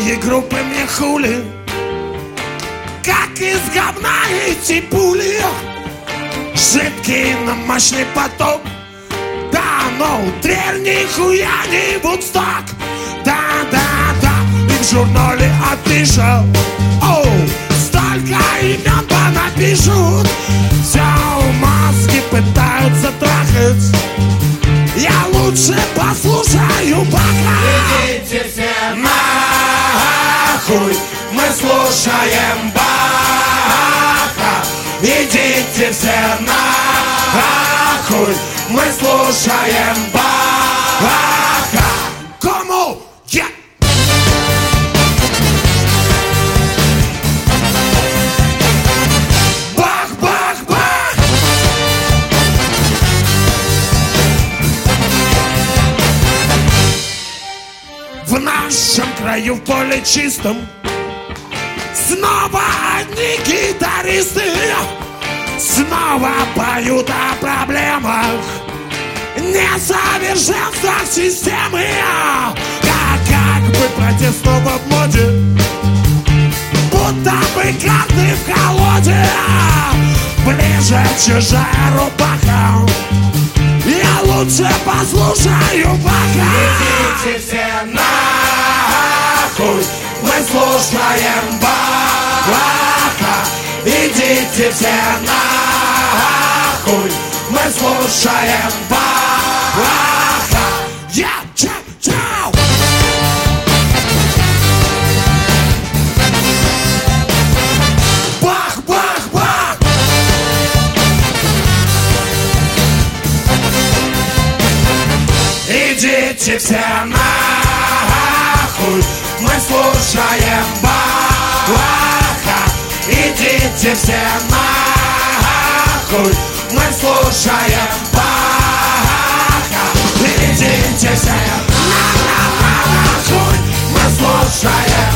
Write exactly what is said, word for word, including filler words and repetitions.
Другие группы мне хули, как из говна эти пули. Жидкий, но мощный поток. Да, но трель нихуя не Вудсток. Да, да, да, и в журнале отпишут. Оу, столько имен понапишут. Все маски пытаются трахать. Я лучше послушаю Баха. Идите все нахуй, мы слушаем Баха. Идите все нахуй, мы слушаем Баха. Кому? Я. Бах, бах, бах. В нашем краю в поле чистом снова одни гитаристы. Снова поют о проблемах, несовершенствах системы. Как, как бы протест снова в моде, будто бы карты в колоде. Ближе чужая рубаха, я лучше послушаю Баха. Идите все нахуй, мы слушаем Баха. Идите все нахуй, мы слушаем Баха. Я чау, чау. Бах, бах, бах. Идите все нахуй, мы слушаем Баха. Идите все нахуй, мы слушаем Баха. Идите все нахуй, мы слушаем